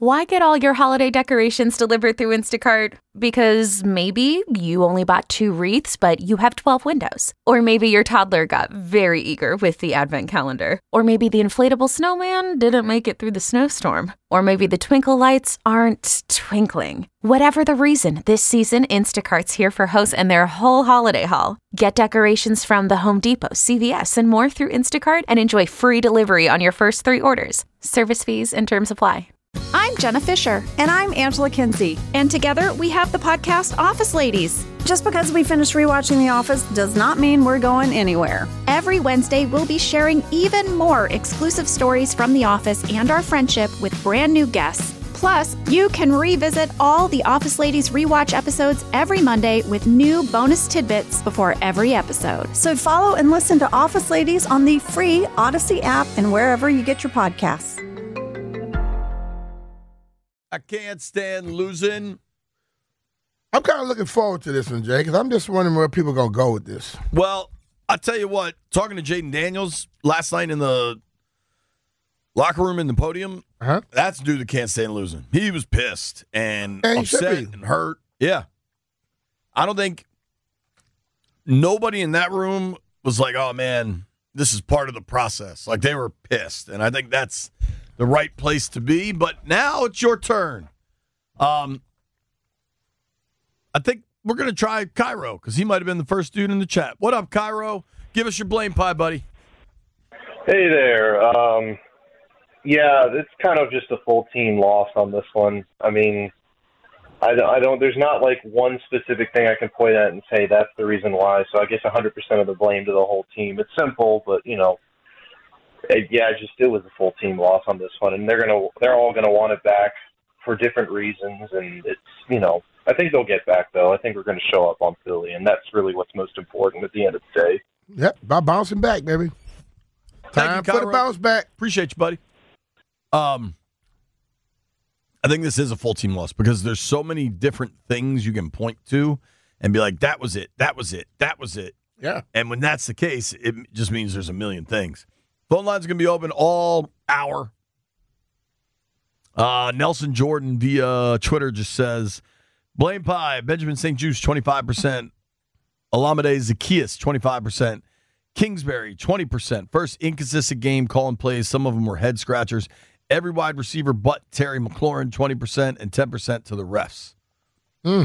Why get all your holiday decorations delivered through Instacart? Because maybe you only bought 2 wreaths, but you have 12 windows. Or maybe your toddler got very eager with the advent calendar. Or maybe the inflatable snowman didn't make it through the snowstorm. Or maybe the twinkle lights aren't twinkling. Whatever the reason, this season, Instacart's here for hosts and their whole holiday haul. Get decorations from the Home Depot, CVS, and more through Instacart and enjoy free delivery on your first 3 orders. Service fees and terms apply. I'm Jenna Fisher. And I'm Angela Kinsey. And together we have the podcast Office Ladies. Just because we finished rewatching The Office does not mean we're going anywhere. Every Wednesday, we'll be sharing even more exclusive stories from The Office and our friendship with brand new guests. Plus, you can revisit all the Office Ladies rewatch episodes every Monday with new bonus tidbits before every episode. So follow and listen to Office Ladies on the free Odyssey app and wherever you get your podcasts. I can't stand losing. I'm kind of looking forward to this one, Jay, because I'm just wondering where people are going to go with this. Well, I'll tell you what, talking to Jaden Daniels last night in the locker room in the podium, that's the dude that can't stand losing. He was pissed and upset and hurt. Yeah. I don't think nobody in that room was like, oh, man, this is part of the process. Like, they were pissed, and I think that's the right place to be, but now it's your turn. I think we're going to try Cairo because he might have been the first dude in the chat. What up, Cairo? Give us your blame pie, buddy. Hey there. Yeah, it's kind of just a full team loss on this one. I mean, I don't. There's not like one specific thing I can point at and say that's the reason why. So I guess 100% of the blame to the whole team. It's simple, but you know. It was a full team loss on this one, and they're all gonna want it back for different reasons, and it's I think they'll get back though. I think we're gonna show up on Philly, and that's really what's most important at the end of the day. Yep, by bouncing back, baby. Time for the bounce back. Appreciate you, buddy. I think this is a full team loss because there's so many different things you can point to and be like, that was it, that was it, that was it. Yeah. And when that's the case, it just means there's a million things. Phone lines are going to be open all hour. Nelson Jordan via Twitter just says, blame pie, Benjamin St. Juste, 25%. Alameda Zacchaeus, 25%. Kingsbury, 20%. First inconsistent game, calling plays. Some of them were head scratchers. Every wide receiver but Terry McLaurin, 20%, and 10% to the refs. He's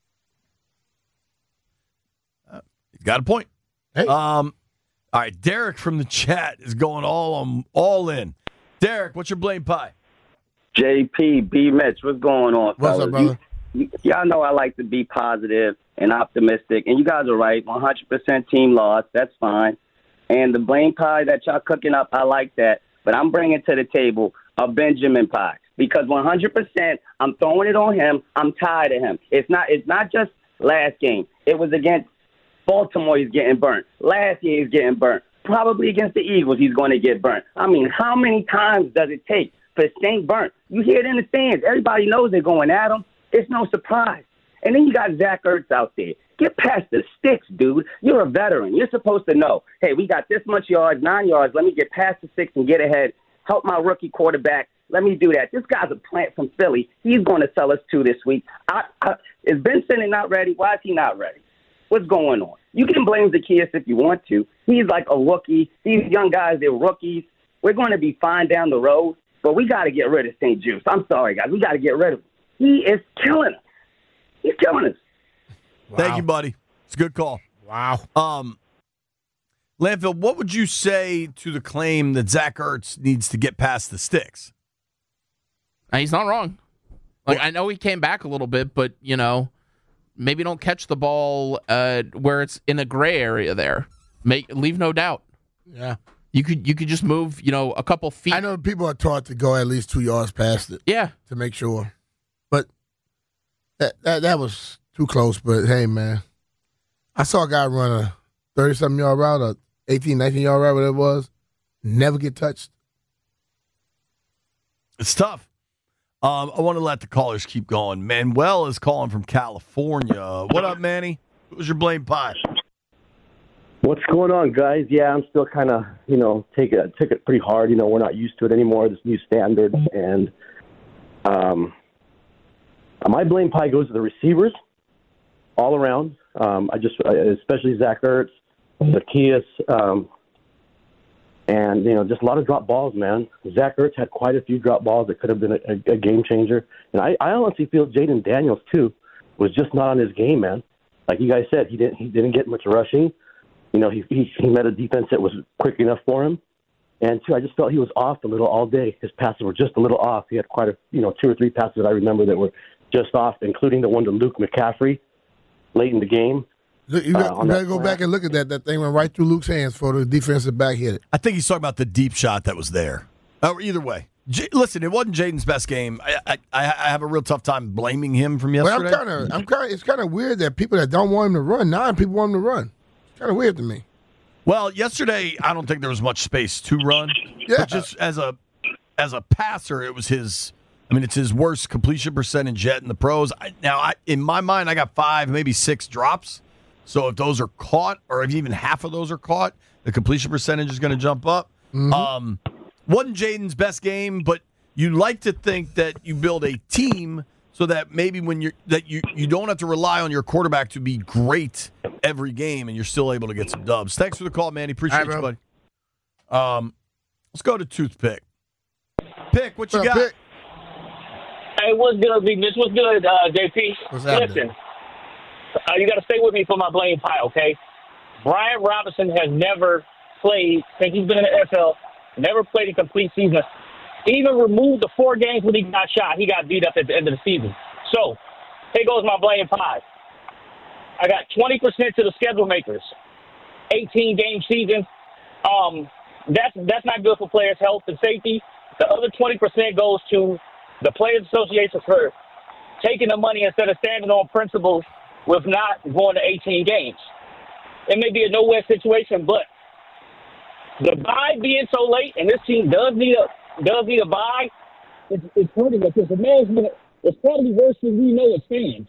got a point. Hey. All right, Derek from the chat is going all in. Derek, what's your blame pie? JP, B. Mitch, what's going on, What's fellas? up, brother? Y'all know I like to be positive and optimistic, and you guys are right. 100% team loss, that's fine. And the blame pie that y'all cooking up, I like that. But I'm bringing to the table a Benjamin pie because 100%, I'm throwing it on him. I'm tired of him. It's not just last game. It was against Baltimore, he's getting burnt. Last year, he's getting burnt. Probably against the Eagles, he's going to get burnt. I mean, how many times does it take for St. burnt? You hear it in the stands. Everybody knows they're going at him. It's no surprise. And then you got Zach Ertz out there. Get past the sticks, dude. You're a veteran. You're supposed to know, hey, we got this much yards, 9 yards. Let me get past the sticks and get ahead. Help my rookie quarterback. Let me do that. This guy's a plant from Philly. He's going to sell us 2 this week. Is Ben Simmons not ready? Why is he not ready? What's going on? You can blame Zacchaeus if you want to. He's like a rookie. These young guys, they're rookies. We're going to be fine down the road, but we got to get rid of St. Juste. I'm sorry, guys. We got to get rid of him. He is killing us. He's killing us. Wow. Thank you, buddy. It's a good call. Wow. Landfill, what would you say to the claim that Zach Ertz needs to get past the sticks? He's not wrong. Like, I know he came back a little bit, but, maybe don't catch the ball where it's in a gray area there. Leave no doubt. Yeah. You could just move, a couple feet. I know people are taught to go at least 2 yards past it. Yeah. To make sure. But that was too close. But, hey, man, I saw a guy run a 30-something yard route, a 18, 19-yard route, whatever it was, never get touched. It's tough. I want to let the callers keep going. Manuel is calling from California. What up, Manny? What was your blame pie? What's going on, guys? Yeah, I'm still kind of, took it pretty hard. We're not used to it anymore, this new standard. And My blame probably goes to the receivers all around. Especially Zach Ertz, Zacchaeus, and just a lot of drop balls, man. Zach Ertz had quite a few drop balls that could have been a game changer. And I honestly feel Jaden Daniels too was just not on his game, man. Like you guys said, he didn't get much rushing. He met a defense that was quick enough for him. And two, I just felt he was off a little all day. His passes were just a little off. He had quite a 2 or 3 passes that I remember that were just off, including the one to Luke McCaffrey late in the game. You better go back and look at that. That thing went right through Luke's hands for the defensive back hit it. I think he's talking about the deep shot that was there. Either way. Listen, it wasn't Jaden's best game. I have a real tough time blaming him from yesterday. Well, it's kind of weird that people that don't want him to run, 9 people want him to run. It's kind of weird to me. Well, yesterday I don't think there was much space to run. Yeah. But just as a passer, it was his. I mean, it's his worst completion percentage yet in the pros. In my mind, I got 5, maybe 6 drops. So if those are caught, or if even half of those are caught, the completion percentage is going to jump up. Mm-hmm. Wasn't Jaden's best game, but you like to think that you build a team so that maybe when you don't have to rely on your quarterback to be great every game, and you're still able to get some dubs. Thanks for the call, Manny. Appreciate you, buddy. Let's go to Toothpick. Pick, what you got? Pick? Hey, what's good, Big Mitch? What's good, JP? What's happening? Listen, you got to stay with me for my blame pile, okay? Brian Robinson has never played, since he's been in the NFL, never played a complete season. He even removed the 4 games when he got shot. He got beat up at the end of the season. So, here goes my blame pile. I got 20% to the schedule makers. 18-game season. That's not good for players' health and safety. The other 20% goes to the Players Association for taking the money instead of standing on principles with not going to 18 games. It may be a no-win situation, but the bye being so late, and this team does need a bye, it's hurting us. Because the management is probably worse than we know as fans.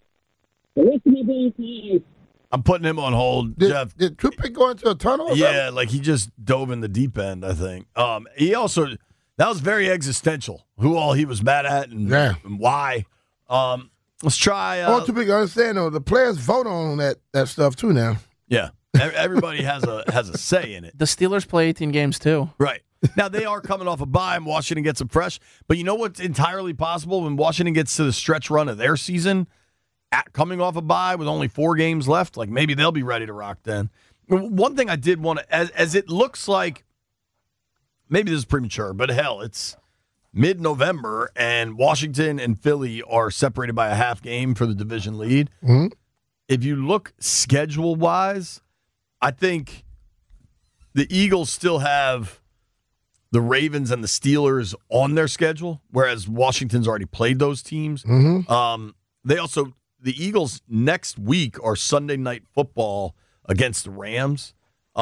I'm putting him on hold, Jeff. Did Toothpick go into a tunnel? Yeah, like he just dove in the deep end, I think. He also, that was very existential, who all he was mad at and why. Let's try. I want Toothpick to understand, though, the players vote on that stuff, too, now. Yeah. Everybody has a say in it. The Steelers play 18 games, too. Right. Now, they are coming off a bye, and Washington gets them fresh. But you know what's entirely possible? When Washington gets to the stretch run of their season, coming off a bye with only 4 games left, like maybe they'll be ready to rock then. One thing I did want to, as it looks like, maybe this is premature, but hell, it's mid-November, and Washington and Philly are separated by a half game for the division lead. Mm-hmm. If you look schedule-wise, I think the Eagles still have the Ravens and the Steelers on their schedule, whereas Washington's already played those teams. Mm-hmm. The Eagles next week are Sunday Night Football against the Rams.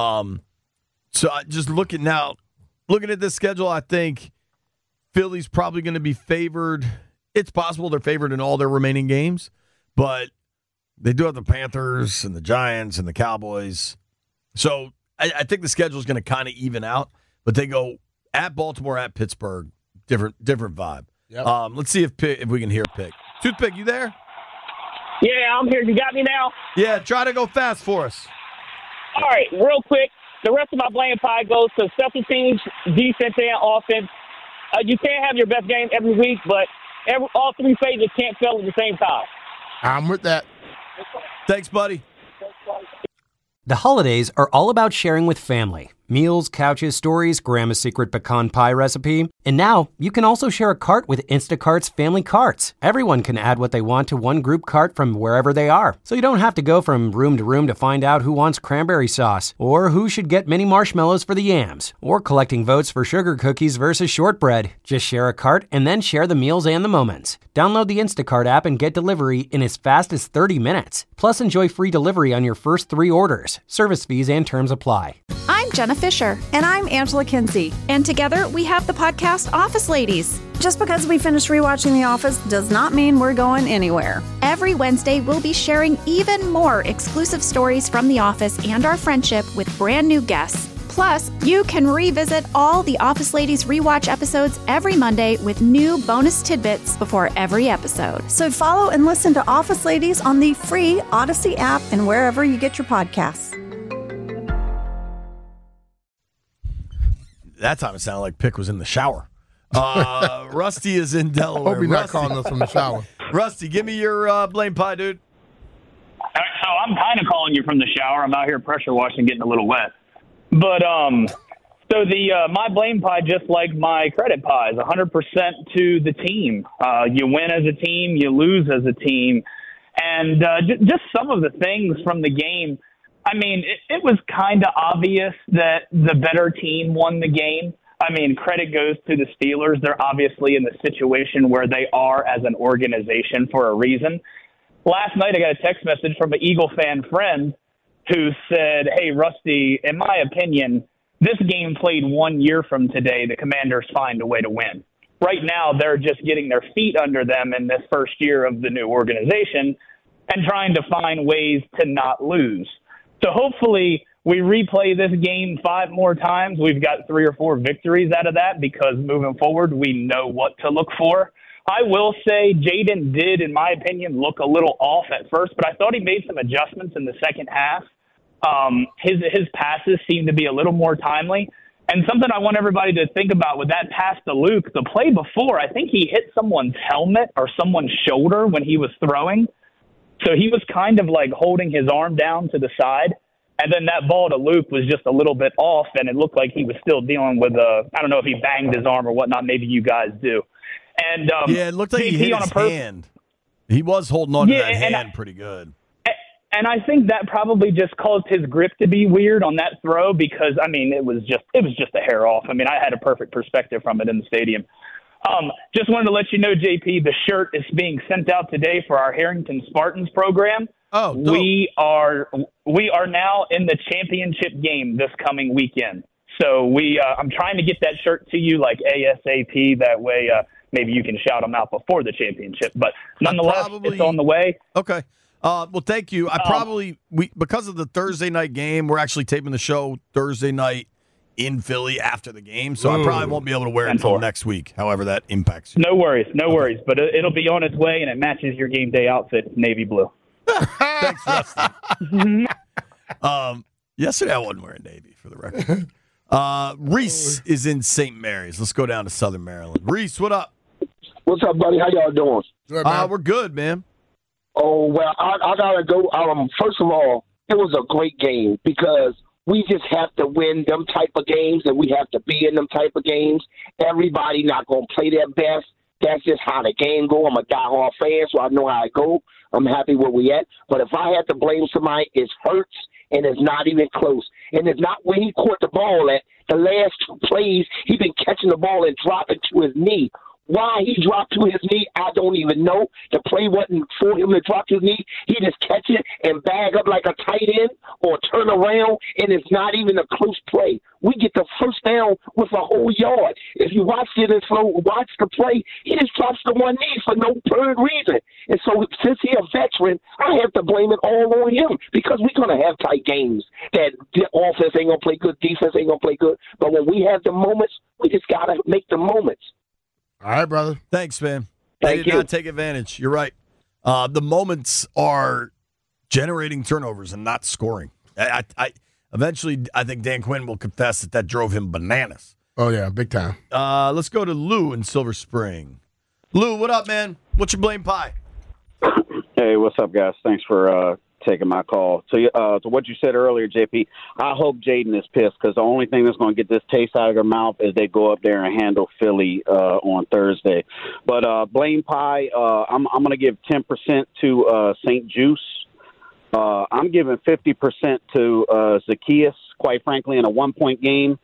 So just looking at this schedule, I think Philly's probably going to be favored. It's possible they're favored in all their remaining games, but they do have the Panthers and the Giants and the Cowboys. So I think the schedule is going to kind of even out, but they go at Baltimore, at Pittsburgh, different vibe. Yep. Let's see if we can hear Pick. Toothpick, you there? Yeah, I'm here. You got me now? Yeah, try to go fast for us. All right, real quick. The rest of my blame pie goes to special teams, defense, and offense. You can't have your best game every week, but all 3 phases can't fail at the same time. I'm with that. Thanks, buddy. The holidays are all about sharing with family. Meals, couches, stories, Grandma's secret pecan pie recipe. And now, you can also share a cart with Instacart's Family Carts. Everyone can add what they want to one group cart from wherever they are. So you don't have to go from room to room to find out who wants cranberry sauce, or who should get mini marshmallows for the yams, or collecting votes for sugar cookies versus shortbread. Just share a cart and then share the meals and the moments. Download the Instacart app and get delivery in as fast as 30 minutes. Plus, enjoy free delivery on your first 3 orders. Service fees and terms apply. I'm Jenna Fisher. And I'm Angela Kinsey. And together we have the podcast Office Ladies. Just because we finished rewatching The Office does not mean we're going anywhere. Every Wednesday, we'll be sharing even more exclusive stories from The Office and our friendship with brand new guests. Plus, you can revisit all the Office Ladies rewatch episodes every Monday with new bonus tidbits before every episode. So follow and listen to Office Ladies on the free Odyssey app and wherever you get your podcasts. That time it sounded like Pick was in the shower. Rusty is in Delaware. Hope you're not calling us from the shower. Rusty, give me your blame pie, dude. So I'm kind of calling you from the shower. I'm out here pressure washing, getting a little wet. But so the my blame pie, just like my credit pie, is 100% to the team. You win as a team, you lose as a team, and just some of the things from the game. I mean, it was kind of obvious that the better team won the game. I mean, credit goes to the Steelers. They're obviously in the situation where they are as an organization for a reason. Last night, I got a text message from an Eagle fan friend who said, hey, Rusty, in my opinion, this game played 1 year from today, the Commanders find a way to win. Right now, they're just getting their feet under them in this first year of the new organization and trying to find ways to not lose. So hopefully we replay this game 5 more times. We've got 3 or 4 victories out of that because moving forward, we know what to look for. I will say Jaden did, in my opinion, look a little off at first, but I thought he made some adjustments in the second half. His passes seemed to be a little more timely. And something I want everybody to think about with that pass to Luke, the play before, I think he hit someone's helmet or someone's shoulder when he was throwing. So he was kind of like holding his arm down to the side. And then that ball to Luke was just a little bit off, and it looked like he was still dealing with I don't know if he banged his arm or whatnot. Maybe you guys do. And yeah, it looked like he hit his hand. He was holding on to that hand pretty good. And I think that probably just caused his grip to be weird on that throw because, I mean, it was just a hair off. I mean, I had a perfect perspective from it in the stadium. Just wanted to let you know, JP, the shirt is being sent out today for our Harrington Spartans program. Oh, dope. We are now in the championship game this coming weekend. So I'm trying to get that shirt to you like ASAP. That way, maybe you can shout them out before the championship. But nonetheless, it's on the way. Okay. Well, thank you. Because of the Thursday night game, we're actually taping the show Thursday night in Philly after the game, so I probably won't be able to wear it until next week, however that impacts you. No worries. But it'll be on its way, and it matches your game day outfit. It's navy blue. Thanks, Rusty. Yesterday I wasn't wearing navy, for the record. Reese is in St. Mary's. Let's go down to Southern Maryland. Reese, what up? What's up, buddy? How y'all doing? We're good, man. Oh, well, I got to go. First of all, it was a great game because we just have to win them type of games, and we have to be in them type of games. Everybody not going to play their best. That's just how the game go. I'm a diehard fan, so I know how it go. I'm happy where we at. But if I had to blame somebody, it's Hurts, and it's not even close. And it's not where he caught the ball at. The last 2 plays, he been catching the ball and dropping to his knee. Why he dropped to his knee, I don't even know. The play wasn't for him to drop to his knee. He just catch it and bag up like a tight end or turn around, and it's not even a close play. We get the first down with a whole yard. If you watch it and watch the play, he just drops to one knee for no apparent reason. And so since he's a veteran, I have to blame it all on him because we're going to have tight games that the offense ain't going to play good, defense ain't going to play good. But when we have the moments, we just got to make the moments. All right, brother. Thanks, man. They did not take advantage. You're right. The moments are generating turnovers and not scoring. Eventually, I think Dan Quinn will confess that drove him bananas. Oh, yeah, big time. Let's go to Lou in Silver Spring. Lou, what up, man? What's your blame pie? Hey, what's up, guys? Thanks for taking my call. So to what you said earlier, JP, I hope Jaden is pissed because the only thing that's going to get this taste out of their mouth is they go up there and handle Philly on Thursday. But blame pie, I'm going to give 10% to St. Juice. I'm giving 50% to Zacchaeus, quite frankly, in a 1-point game.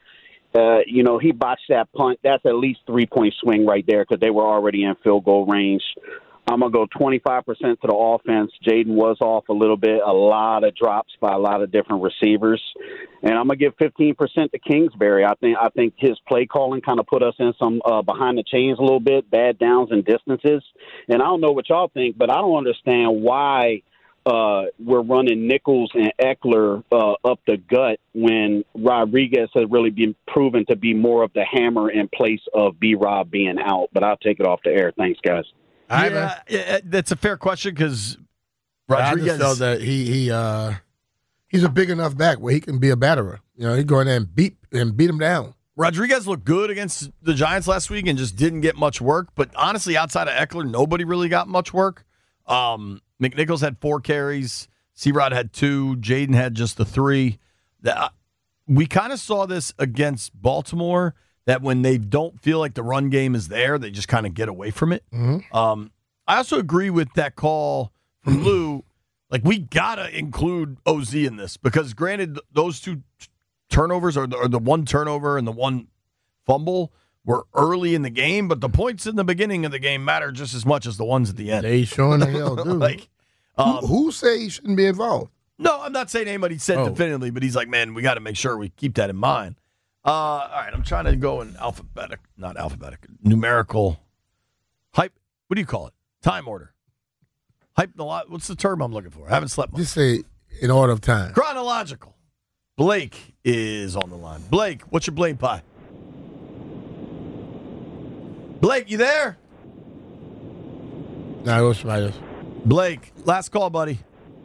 He botched that punt. That's at least 3-point swing right there because they were already in field goal range. I'm going to go 25% to the offense. Jaden was off a little bit, a lot of drops by a lot of different receivers. And I'm going to give 15% to Kingsbury. I think his play calling kind of put us in some behind the chains a little bit, bad downs and distances. And I don't know what y'all think, but I don't understand why we're running Nichols and Eckler up the gut when Rodriguez has really been proven to be more of the hammer in place of B-Rob being out. But I'll take it off the air. Thanks, guys. Yeah, that's a fair question because Rodriguez. I just felt that he's a big enough back where he can be a batterer. You know, he go in there and beat him down. Rodriguez looked good against the Giants last week and just didn't get much work. But honestly, outside of Eckler, nobody really got much work. McNichols had 4 carries. C-Rod had 2. Jaden had just the 3. We kind of saw this against Baltimore, that when they don't feel like the run game is there, they just kind of get away from it. Mm-hmm. I also agree with that call from Lou. Like, we got to include OZ in this because, granted, those 2 turnovers or the 1 turnover and the 1 fumble were early in the game, but the points in the beginning of the game matter just as much as the ones at the end. They sure in the hell do. Like, who say he shouldn't be involved? No, I'm not saying anybody said definitively, but he's like, man, we got to make sure we keep that in mind. All right, I'm trying to go in numerical hype. What do you call it? Time order. Hype. What's the term I'm looking for? I haven't slept much. Just say in order of time. Chronological. Blake is on the line. Blake, what's your blame pie? Blake, you there? No, it was somebody else. Blake, last call, buddy.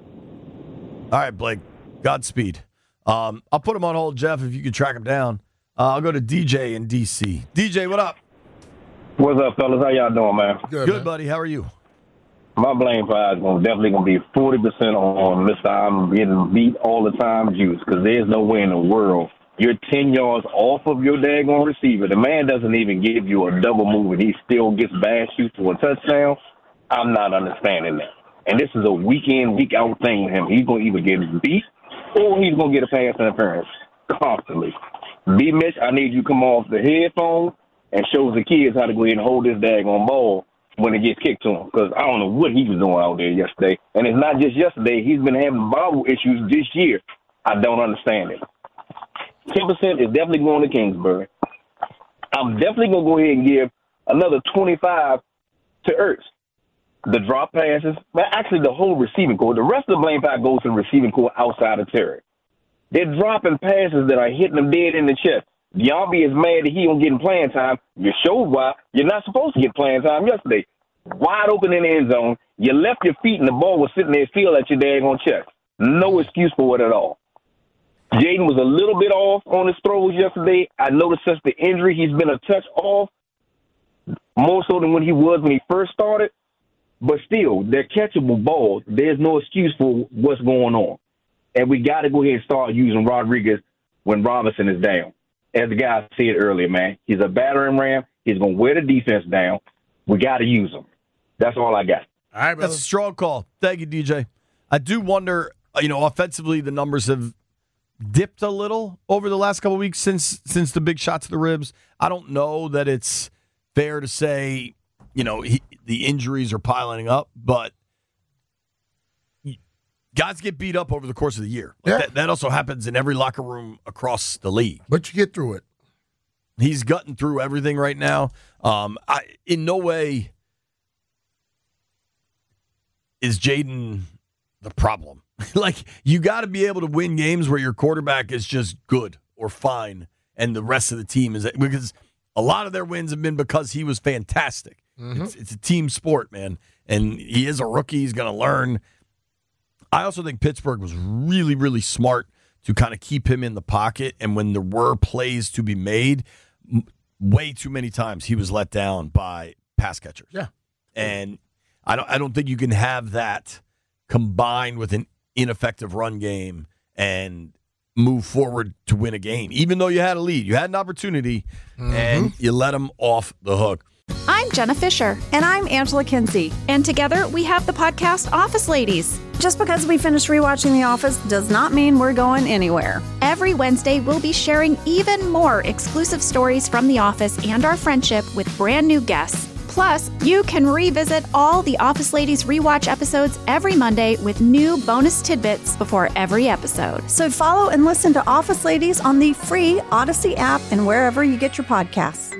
All right, Blake, Godspeed. I'll put him on hold, Jeff, if you could track him down. I'll go to DJ in D.C. DJ, what up? What's up, fellas? How y'all doing, man? Good, man. Buddy. How are you? My blame pie is definitely going to be 40% on Mr. I'm getting beat all the time juice because there's no way in the world you're 10 yards off of your daggone receiver. The man doesn't even give you a double move and he still gets bashed you for a touchdown. I'm not understanding that. And this is a week in, week out thing with him. He's going to either get beat or he's going to get a pass interference constantly. B. Mitch, I need you to come off the headphone and show the kids how to go ahead and hold this daggone ball when it gets kicked to him, because I don't know what he was doing out there yesterday. And it's not just yesterday. He's been having bobble issues this year. I don't understand it. 10% is definitely going to Kingsbury. I'm definitely going to go ahead and give another 25 to Ertz. The drop passes, actually the whole receiving core. The rest of the blame pie goes to the receiving core outside of Terry. They're dropping passes that are hitting them dead in the chest. Giambi is mad that he don't get playing time. You showed why. You're not supposed to get playing time yesterday. Wide open in the end zone. You left your feet and the ball was sitting there still at your daggone chest. No excuse for it at all. Jaden was a little bit off on his throws yesterday. I noticed since the injury, he's been a touch off, more so than when he was when he first started. But still, they're catchable balls. There's no excuse for what's going on. And we got to go ahead and start using Rodriguez when Robinson is down. As the guy said earlier, man, he's a battering ram. He's going to wear the defense down. We got to use him. That's all I got. All right, brother. That's a strong call. Thank you, DJ. I do wonder, offensively, the numbers have dipped a little over the last couple of weeks since the big shot to the ribs. I don't know that it's fair to say, the injuries are piling up, but guys get beat up over the course of the year. That also happens in every locker room across the league. But you get through it. He's gutting through everything right now. In no way is Jaden the problem. You got to be able to win games where your quarterback is just good or fine and the rest of the team is, because a lot of their wins have been because he was fantastic. Mm-hmm. It's a team sport, man. And he is a rookie. He's going to learn. I also think Pittsburgh was really, really smart to kind of keep him in the pocket. And when there were plays to be made, way too many times he was let down by pass catchers. Yeah. And I don't think you can have that combined with an ineffective run game and move forward to win a game. Even though you had a lead, you had an opportunity, and you let them off the hook. I'm Jenna Fisher. And I'm Angela Kinsey. And together we have the podcast Office Ladies. Just because we finished rewatching The Office does not mean we're going anywhere. Every Wednesday, we'll be sharing even more exclusive stories from The Office and our friendship with brand new guests. Plus, you can revisit all the Office Ladies rewatch episodes every Monday with new bonus tidbits before every episode. So follow and listen to Office Ladies on the free Odyssey app and wherever you get your podcasts.